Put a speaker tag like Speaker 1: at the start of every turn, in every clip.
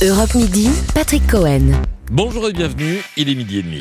Speaker 1: Europe Midi, Patrick Cohen.
Speaker 2: Bonjour et bienvenue, il est 12h30.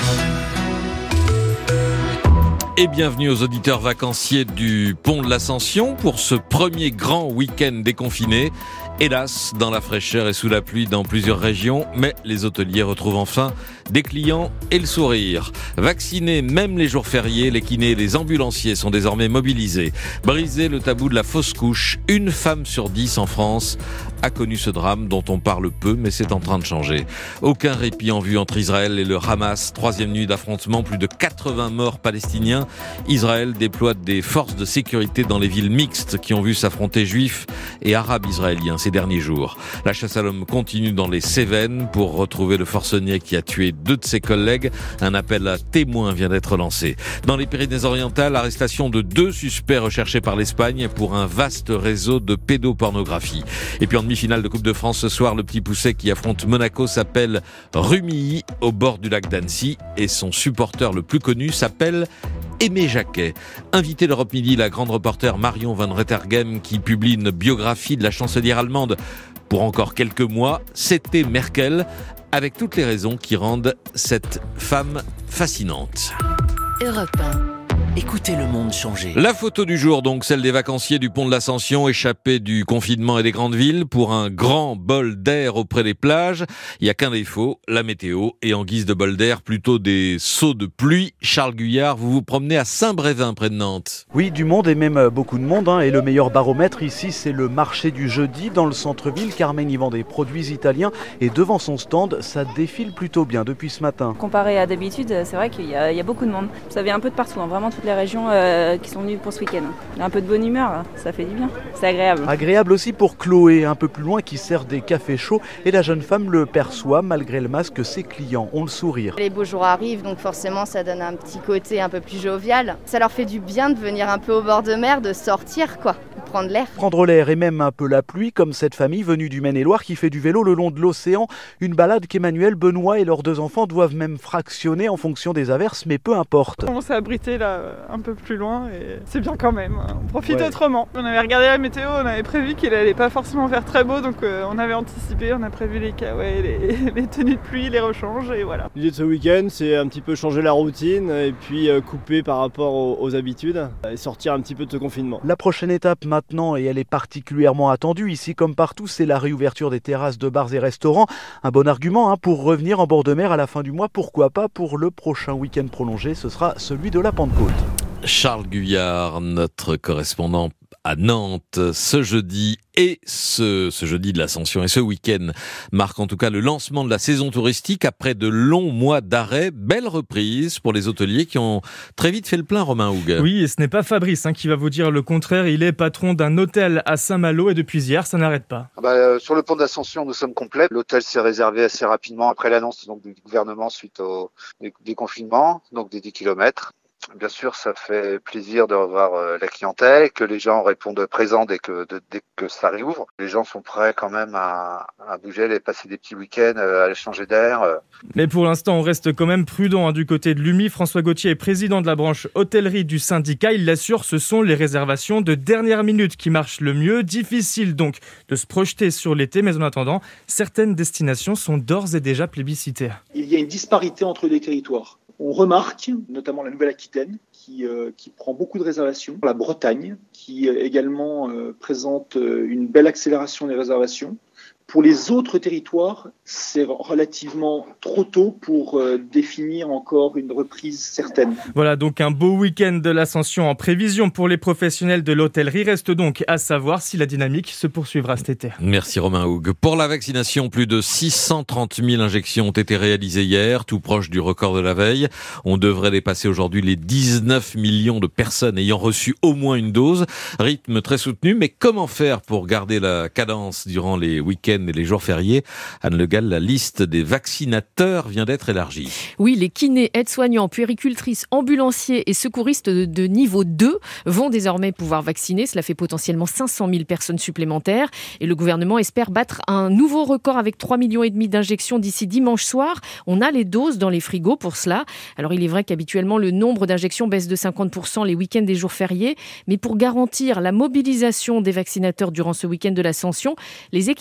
Speaker 2: Et bienvenue aux auditeurs vacanciers du Pont de l'Ascension pour ce premier grand week-end déconfiné. Hélas, dans la fraîcheur et sous la pluie dans plusieurs régions, mais les hôteliers retrouvent enfin des clients et le sourire. Vaccinés, même les jours fériés, les kinés et les ambulanciers sont désormais mobilisés. Briser le tabou de la fausse couche, une femme sur 10 en France a connu ce drame dont on parle peu, mais c'est en train de changer. Aucun répit en vue entre Israël et le Hamas. 3e nuit d'affrontement, plus de 80 morts palestiniens. Israël déploie des forces de sécurité dans les villes mixtes qui ont vu s'affronter juifs et arabes israéliens ces derniers jours. La chasse à l'homme continue dans les Cévennes pour retrouver le forcené qui a tué 2 de ses collègues. Un appel à témoins vient d'être lancé. Dans les Pyrénées-Orientales, arrestation de 2 suspects recherchés par l'Espagne pour un vaste réseau de pédopornographie. Et puis en demi-finale de Coupe de France ce soir, le Petit Poucet qui affronte Monaco s'appelle Rumilly au bord du lac d'Annecy et son supporter le plus connu s'appelle Aimé Jacquet. Invité d'Europe Midi, la grande reporter Marion Van Rettergem qui publie une biographie de la chancelière allemande pour encore quelques mois. C'était Merkel, avec toutes les raisons qui rendent cette femme fascinante.
Speaker 1: Europe 1. Écoutez le monde changer.
Speaker 2: La photo du jour, donc, celle des vacanciers du Pont de l'Ascension, échappés du confinement et des grandes villes pour un grand bol d'air auprès des plages. Il n'y a qu'un défaut, la météo. Et en guise de bol d'air, plutôt des seaux de pluie. Charles Guyard, vous vous promenez à Saint-Brévin, près de Nantes.
Speaker 3: Oui, du monde et même beaucoup de monde. Et le meilleur baromètre ici, c'est le marché du jeudi dans le centre-ville. Carmen y vend des produits italiens. Et devant son stand, ça défile plutôt bien depuis ce matin.
Speaker 4: Comparé à d'habitude, c'est vrai qu'il y a beaucoup de monde. Ça vient un peu de partout, vraiment toutes les régions qui sont venues pour ce week-end. Il y a un peu de bonne humeur, ça fait du bien, c'est agréable.
Speaker 3: Agréable aussi pour Chloé, un peu plus loin, qui sert des cafés chauds. Et la jeune femme le perçoit, malgré le masque, ses clients ont le sourire.
Speaker 5: Les beaux jours arrivent, donc forcément ça donne un petit côté un peu plus jovial. Ça leur fait du bien de venir un peu au bord de mer, de sortir quoi, de prendre l'air.
Speaker 3: Prendre l'air et même un peu la pluie, comme cette famille venue du Maine-et-Loire qui fait du vélo le long de l'océan. Une balade qu'Emmanuel, Benoît et leurs 2 enfants doivent même fractionner en fonction des averses, mais peu importe.
Speaker 6: On s'est abrité là un peu plus loin et c'est bien quand même, on profite autrement. On avait regardé la météo, on avait prévu qu'il allait pas forcément faire très beau, donc on avait anticipé, on a prévu les caouets, les tenues de pluie, les rechanges et voilà.
Speaker 7: L'idée de ce week-end, c'est un petit peu changer la routine et puis couper par rapport aux habitudes et sortir un petit peu de ce confinement.
Speaker 3: La prochaine étape maintenant, et elle est particulièrement attendue ici comme partout, c'est la réouverture des terrasses de bars et restaurants. Un bon argument pour revenir en bord de mer à la fin du mois, pourquoi pas pour le prochain week-end prolongé, ce sera celui de la Pentecôte.
Speaker 2: Charles Guyard, notre correspondant à Nantes, ce jeudi et ce jeudi de l'Ascension et ce week-end marque en tout cas le lancement de la saison touristique après de longs mois d'arrêt. Belle reprise pour les hôteliers qui ont très vite fait le plein, Romain Hougue.
Speaker 8: Oui, et ce n'est pas Fabrice qui va vous dire le contraire. Il est patron d'un hôtel à Saint-Malo et depuis hier, ça n'arrête pas.
Speaker 9: Sur le pont de l'Ascension, nous sommes complets. L'hôtel s'est réservé assez rapidement après l'annonce du gouvernement suite au déconfinement, donc des 10 km. Bien sûr, ça fait plaisir de revoir la clientèle, que les gens répondent présents dès que ça réouvre. Les gens sont prêts quand même à bouger, à passer des petits week-ends, à aller changer d'air.
Speaker 8: Mais pour l'instant, on reste quand même prudent du côté de l'UMI. François Gauthier est président de la branche hôtellerie du syndicat. Il l'assure, ce sont les réservations de dernière minute qui marchent le mieux. Difficile donc de se projeter sur l'été, mais en attendant, certaines destinations sont d'ores et déjà plébiscitées.
Speaker 10: Il y a une disparité entre les territoires. On remarque, notamment la Nouvelle-Aquitaine, qui prend beaucoup de réservations. La Bretagne, qui également présente une belle accélération des réservations. Pour les autres territoires, c'est relativement trop tôt pour définir encore une reprise certaine.
Speaker 8: Voilà donc un beau week-end de l'Ascension en prévision pour les professionnels de l'hôtellerie. Reste donc à savoir si la dynamique se poursuivra cet été.
Speaker 2: Merci Romain Hougue. Pour la vaccination, plus de 630 000 injections ont été réalisées hier, tout proche du record de la veille. On devrait dépasser aujourd'hui les 19 millions de personnes ayant reçu au moins une dose. Rythme très soutenu, mais comment faire pour garder la cadence durant les week-ends et les jours fériés? Anne Le Gall, la liste des vaccinateurs vient d'être élargie.
Speaker 11: Oui, les kinés, aides-soignants, puéricultrices, ambulanciers et secouristes de niveau 2 vont désormais pouvoir vacciner. Cela fait potentiellement 500 000 personnes supplémentaires. Et le gouvernement espère battre un nouveau record avec 3,5 millions d'injections d'ici dimanche soir. On a les doses dans les frigos pour cela. Alors il est vrai qu'habituellement le nombre d'injections baisse de 50% les week-ends et jours fériés. Mais pour garantir la mobilisation des vaccinateurs durant ce week-end de l'Ascension, les équipes médicales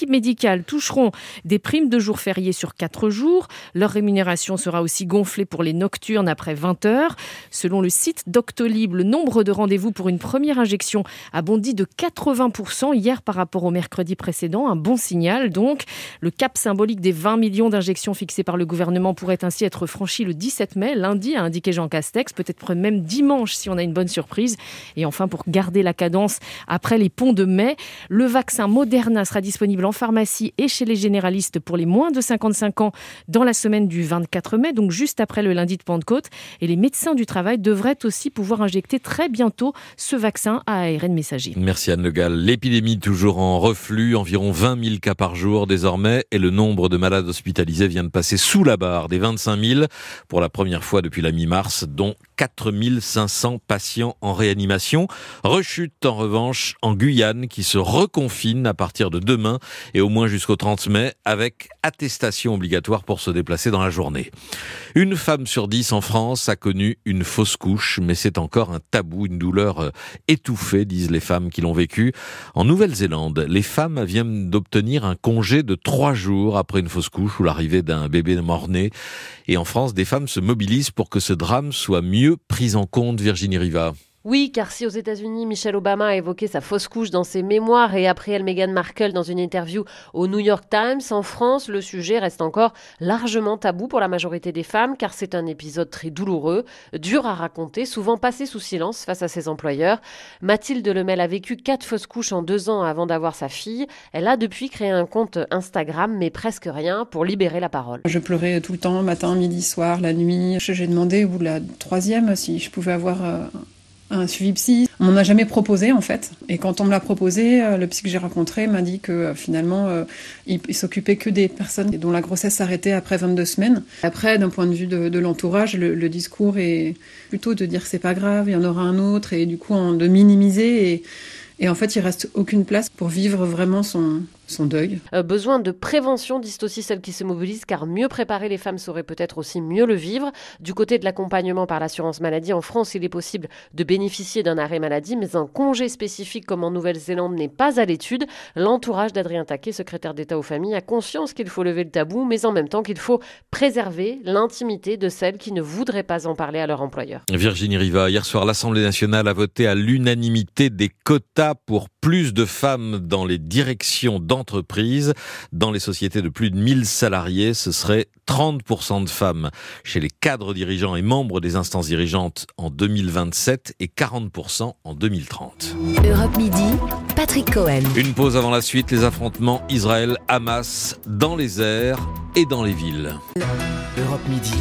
Speaker 11: syndicales toucheront des primes de jours fériés sur 4 jours. Leur rémunération sera aussi gonflée pour les nocturnes après 20 heures. Selon le site Doctolib, le nombre de rendez-vous pour une première injection a bondi de 80% hier par rapport au mercredi précédent. Un bon signal donc. Le cap symbolique des 20 millions d'injections fixé par le gouvernement pourrait ainsi être franchi le 17 mai, lundi, a indiqué Jean Castex, peut-être même dimanche si on a une bonne surprise. Et enfin, pour garder la cadence après les ponts de mai, le vaccin Moderna sera disponible en pharmacie et chez les généralistes pour les moins de 55 ans dans la semaine du 24 mai, donc juste après le lundi de Pentecôte. Et les médecins du travail devraient aussi pouvoir injecter très bientôt ce vaccin à ARN messager.
Speaker 2: Merci Anne Le Gall. L'épidémie toujours en reflux, environ 20 000 cas par jour désormais, et le nombre de malades hospitalisés vient de passer sous la barre des 25 000 pour la première fois depuis la mi-mars, dont 4 500 patients en réanimation. Rechute en revanche en Guyane qui se reconfine à partir de demain et au moins jusqu'au 30 mai avec attestation obligatoire pour se déplacer dans la journée. Une femme sur 10 en France a connu une fausse couche, mais c'est encore un tabou, une douleur étouffée, disent les femmes qui l'ont vécu. En Nouvelle-Zélande, les femmes viennent d'obtenir un congé de 3 jours après une fausse couche ou l'arrivée d'un bébé mort-né. Et en France, des femmes se mobilisent pour que ce drame soit mieux pris en compte. Virginie Riva.
Speaker 12: Oui, car si aux États-Unis, Michelle Obama a évoqué sa fausse couche dans ses mémoires et après elle, Meghan Markle dans une interview au New York Times, en France, le sujet reste encore largement tabou pour la majorité des femmes car c'est un épisode très douloureux, dur à raconter, souvent passé sous silence face à ses employeurs. Mathilde Lemel a vécu 4 fausses couches en 2 ans avant d'avoir sa fille. Elle a depuis créé un compte Instagram, mais presque rien pour libérer la parole.
Speaker 13: Je pleurais tout le temps, matin, midi, soir, la nuit. J'ai demandé au bout de la 3e si je pouvais avoir un suivi psy. On m'en a jamais proposé en fait. Et quand on me l'a proposé, le psy que j'ai rencontré m'a dit que finalement, il s'occupait que des personnes dont la grossesse s'arrêtait après 22 semaines. Après, d'un point de vue de l'entourage, le discours est plutôt de dire que c'est pas grave, il y en aura un autre, et du coup de minimiser. Et en fait, il reste aucune place pour vivre vraiment son deuil.
Speaker 12: Besoin de prévention, disent aussi celles qui se mobilisent, car mieux préparer les femmes saurait peut-être aussi mieux le vivre. Du côté de l'accompagnement par l'assurance maladie, en France, il est possible de bénéficier d'un arrêt maladie, mais un congé spécifique comme en Nouvelle-Zélande n'est pas à l'étude. L'entourage d'Adrien Taquet, secrétaire d'État aux familles, a conscience qu'il faut lever le tabou, mais en même temps qu'il faut préserver l'intimité de celles qui ne voudraient pas en parler à leur employeur.
Speaker 2: Virginie Riva, hier soir, l'Assemblée nationale a voté à l'unanimité des quotas pour plus de femmes dans les directions d'entreprise. Dans les sociétés de plus de 1000 salariés, ce serait 30% de femmes chez les cadres dirigeants et membres des instances dirigeantes en 2027 et 40% en 2030.
Speaker 1: Europe Midi, Patrick Cohen.
Speaker 2: Une pause avant la suite, les affrontements Israël-Hamas dans les airs et dans les villes.
Speaker 1: Europe Midi.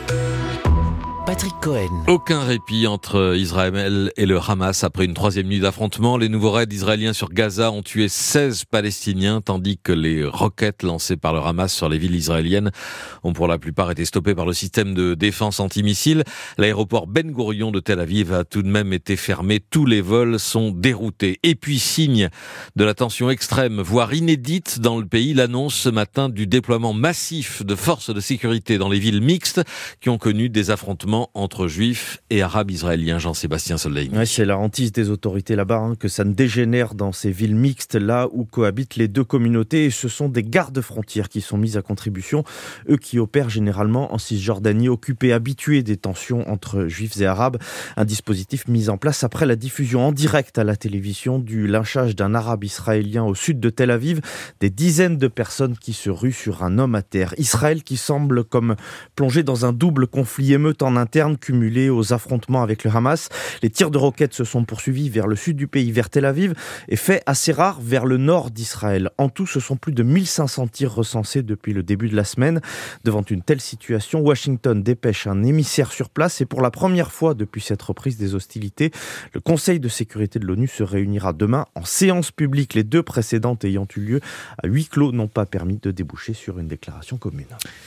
Speaker 1: Patrick Cohen.
Speaker 2: Aucun répit entre Israël et le Hamas après une 3e nuit d'affrontement. Les nouveaux raids israéliens sur Gaza ont tué 16 Palestiniens, tandis que les roquettes lancées par le Hamas sur les villes israéliennes ont pour la plupart été stoppées par le système de défense antimissile. L'aéroport Ben Gourion de Tel Aviv a tout de même été fermé. Tous les vols sont déroutés. Et puis, signe de la tension extrême, voire inédite dans le pays, l'annonce ce matin du déploiement massif de forces de sécurité dans les villes mixtes qui ont connu des affrontements entre juifs et arabes israéliens. Jean-Sébastien Soldeig.
Speaker 14: Ouais, c'est la hantise des autorités là-bas, que ça ne dégénère dans ces villes mixtes, là où cohabitent les deux communautés. Et ce sont des gardes-frontières qui sont mis à contribution, eux qui opèrent généralement en Cisjordanie, occupés, habitués des tensions entre juifs et arabes. Un dispositif mis en place après la diffusion en direct à la télévision du lynchage d'un arabe israélien au sud de Tel Aviv. Des dizaines de personnes qui se ruent sur un homme à terre. Israël qui semble comme plongé dans un double conflit émeute en interne cumulé aux affrontements avec le Hamas. Les tirs de roquettes se sont poursuivis vers le sud du pays, vers Tel Aviv, et fait assez rare vers le nord d'Israël. En tout, ce sont plus de 1500 tirs recensés depuis le début de la semaine. Devant une telle situation, Washington dépêche un émissaire sur place et pour la première fois depuis cette reprise des hostilités, le Conseil de sécurité de l'ONU se réunira demain en séance publique. Les 2 précédentes ayant eu lieu à huis clos n'ont pas permis de déboucher sur une déclaration commune.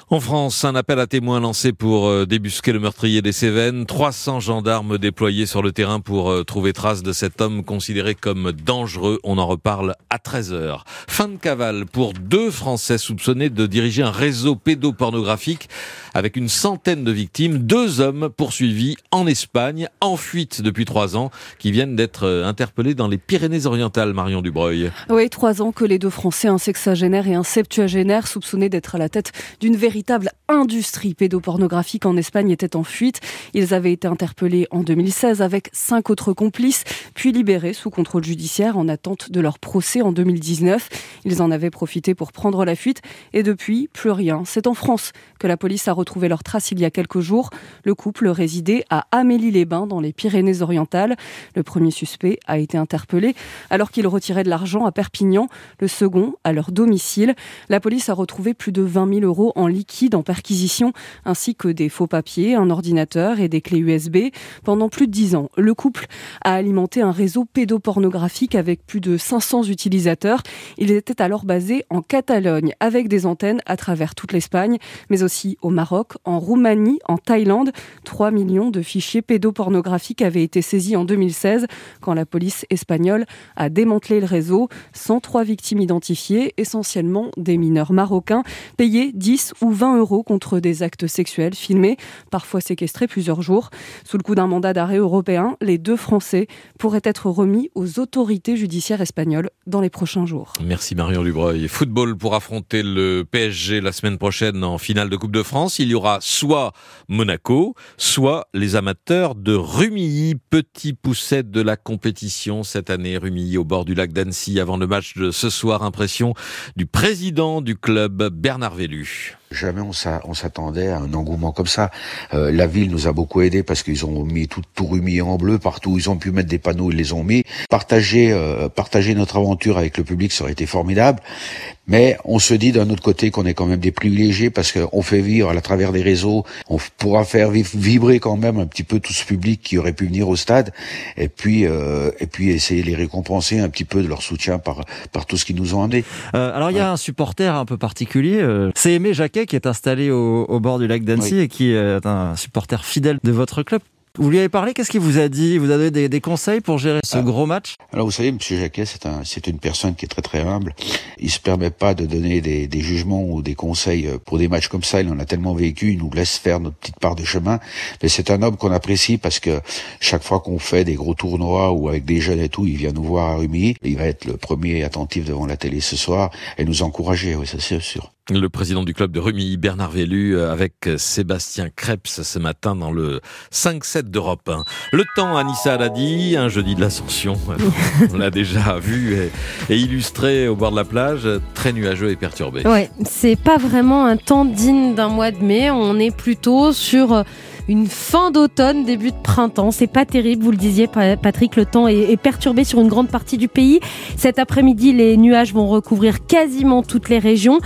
Speaker 2: En France, un appel à témoins lancé pour débusquer le meurtrier des Cévennes. 300 gendarmes déployés sur le terrain pour trouver trace de cet homme considéré comme dangereux. On en reparle à 13h. Fin de cavale pour 2 Français soupçonnés de diriger un réseau pédopornographique avec une centaine de victimes. 2 hommes poursuivis en Espagne, en fuite depuis 3 ans, qui viennent d'être interpellés dans les Pyrénées-Orientales, Marion Dubreuil.
Speaker 15: Oui, 3 ans que les 2 Français, un sexagénaire et un septuagénaire, soupçonnés d'être à la tête d'une véritable industrie pédopornographique en Espagne, étaient en fuite. Ils avaient été interpellés en 2016 avec 5 autres complices, puis libérés sous contrôle judiciaire en attente de leur procès en 2019. Ils en avaient profité pour prendre la fuite et depuis, plus rien. C'est en France que la police a retrouvé leurs traces il y a quelques jours. Le couple résidait à Amélie-les-Bains dans les Pyrénées-Orientales. Le premier suspect a été interpellé alors qu'il retirait de l'argent à Perpignan, le second à leur domicile. La police a retrouvé plus de 20 000 € en liquide en perquisition, ainsi que des faux papiers, un ordinateur et des clés USB. Pendant plus de 10 ans, le couple a alimenté un réseau pédopornographique avec plus de 500 utilisateurs. Ils étaient alors basés en Catalogne, avec des antennes à travers toute l'Espagne, mais aussi au Maroc, en Roumanie, en Thaïlande. 3 millions de fichiers pédopornographiques avaient été saisis en 2016, quand la police espagnole a démantelé le réseau. 103 victimes identifiées, essentiellement des mineurs marocains, payés 10 ou 20 € contre des actes sexuels filmés, parfois séquestrés plusieurs jours. Sous le coup d'un mandat d'arrêt européen, les 2 Français pourraient être remis aux autorités judiciaires espagnoles dans les prochains jours.
Speaker 2: Merci Marion Dubreuil. Football pour affronter le PSG la semaine prochaine en finale de Coupe de France. Il y aura soit Monaco, soit les amateurs de Rumilly, petit pousset de la compétition cette année. Rumilly au bord du lac d'Annecy avant le match de ce soir. Impression du président du club, Bernard Vellu.
Speaker 16: Jamais on s'attendait à un engouement comme ça. La ville nous a beaucoup aidé parce qu'ils ont mis tout Rumilly en bleu partout où ils ont pu mettre des panneaux, ils les ont mis. Partager notre aventure avec le public, ça aurait été formidable. Mais on se dit d'un autre côté qu'on est quand même des privilégiés parce qu'on fait vivre à travers des réseaux, on pourra faire vibrer quand même un petit peu tout ce public qui aurait pu venir au stade et puis essayer de les récompenser un petit peu de leur soutien par tout ce qu'ils nous ont amené.
Speaker 17: Alors il y a un supporter un peu particulier, c'est Aimé Jacquet qui est installé au bord du lac d'Annecy et qui est un supporter fidèle de votre club. Vous lui avez parlé, qu'est-ce qu'il vous a dit? Il vous a donné des conseils pour gérer ce gros match?
Speaker 16: Alors vous savez, Monsieur Jacquet, c'est une personne qui est très très humble. Il se permet pas de donner des jugements ou des conseils pour des matchs comme ça. Il en a tellement vécu, il nous laisse faire notre petite part de chemin. Mais c'est un homme qu'on apprécie parce que chaque fois qu'on fait des gros tournois ou avec des jeunes et tout, il vient nous voir à Rumilly. Il va être le premier attentif devant la télé ce soir et nous encourager, oui, ça c'est sûr.
Speaker 2: Le président du club de Rumilly, Bernard Vellu, avec Sébastien Krebs ce matin dans le 5-7 d'Europe 1. Le temps, Anissa l'a dit, un jeudi de l'Ascension, on l'a déjà vu et illustré au bord de la plage, très nuageux et perturbé.
Speaker 12: Ouais, c'est pas vraiment un temps digne d'un mois de mai, on est plutôt sur une fin d'automne, début de printemps. C'est pas terrible, vous le disiez Patrick, le temps est perturbé sur une grande partie du pays. Cet après-midi, les nuages vont recouvrir quasiment toutes les régions,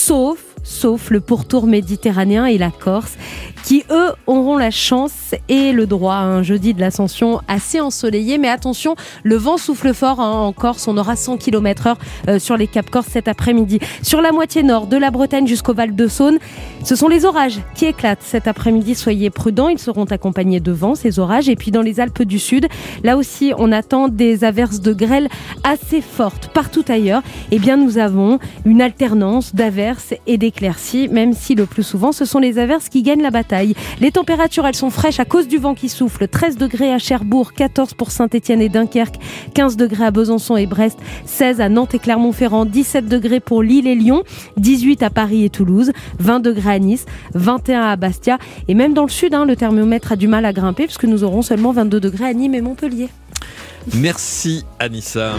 Speaker 12: sauf le pourtour méditerranéen et la Corse, qui eux auront la chance et le droit à un jeudi de l'Ascension assez ensoleillé. Mais attention, le vent souffle fort en Corse, on aura 100 km/h sur les Caps Corse cet après-midi. Sur la moitié nord, de la Bretagne jusqu'au Val de Saône, ce sont les orages qui éclatent cet après-midi. Soyez prudents, ils seront accompagnés de vent, ces orages. Et puis dans les Alpes du Sud, là aussi on attend des averses de grêle assez fortes. Partout ailleurs, eh bien nous avons une alternance d'averses et d'éclaircies, même si le plus souvent ce sont les averses qui gagnent la bataille. Les températures, elles sont fraîches à cause du vent qui souffle. 13 degrés à Cherbourg, 14 pour Saint-Étienne et Dunkerque, 15 degrés à Besançon et Brest, 16 à Nantes et Clermont-Ferrand, 17 degrés pour Lille et Lyon, 18 à Paris et Toulouse, 20 degrés à Nice, 21 à Bastia. Et même dans le sud, le thermomètre a du mal à grimper puisque nous aurons seulement 22 degrés à Nîmes et Montpellier.
Speaker 2: Merci Anissa.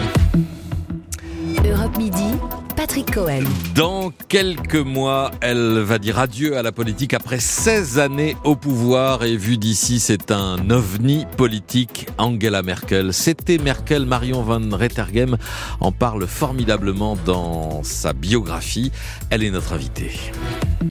Speaker 1: Europe Midi, Patrick Cohen.
Speaker 2: Dans quelques mois, elle va dire adieu à la politique après 16 années au pouvoir et vu d'ici, c'est un ovni politique, Angela Merkel. C'était Merkel, Marion van Rettergem en parle formidablement dans sa biographie. Elle est notre invitée.